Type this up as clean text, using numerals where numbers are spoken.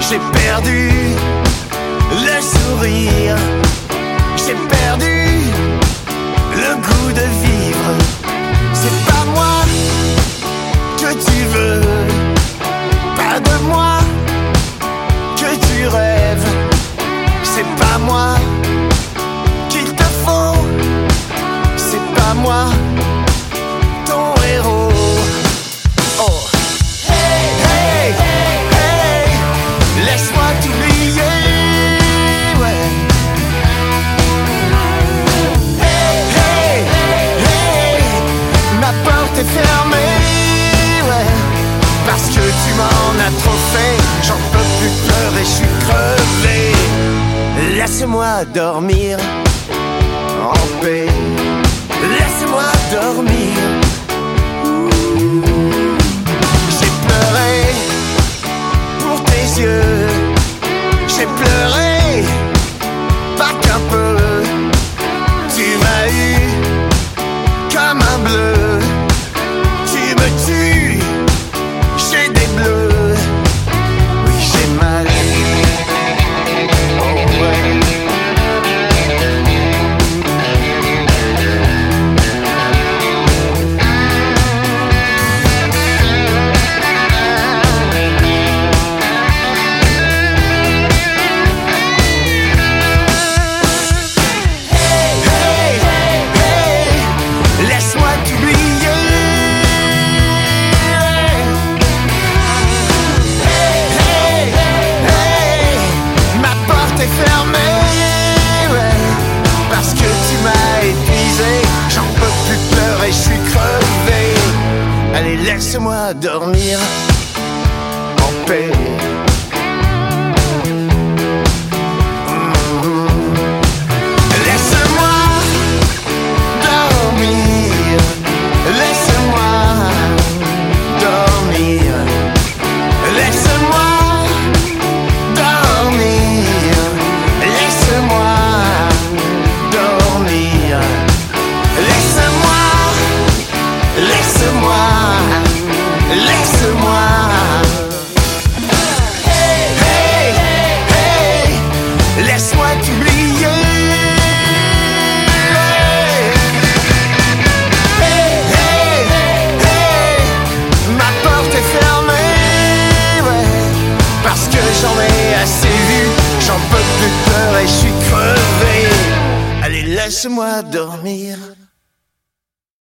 J'ai perdu le sourire, j'ai perdu le goût de vivre. C'est pas moi que tu veux, pas de moi que tu rêves. C'est pas moi qu'il te faut, c'est pas moi ton héros. Oh, hey, hey, hey, laisse-moi t'oublier, ouais. Hey, hey, hey, ma porte est fermée, ouais. Parce que tu m'en as trop fait, j'en peux plus pleurer, je suis crevé. Laisse-moi dormir en paix, laisse-moi dormir. J'ai pleuré pour tes yeux, j'ai pleuré pas qu'un peu. Tu m'as eu comme un bleu, tu me tues, j'ai des bleus. Oui, j'ai mal. Oh ouais. Allez, laisse-moi dormir en paix. Laisse-moi dormir, laisse-moi dormir, laisse-moi dormir, laisse-moi dormir, laisse-moi, laisse-moi. Laisse-moi. Hey, hey, hey, laisse-moi t'oublier. Hey, hey, hey, ma porte est fermée, ouais. Parce que j'en ai assez vu, j'en peux plus pleurer, je suis crevé. Allez, laisse-moi dormir.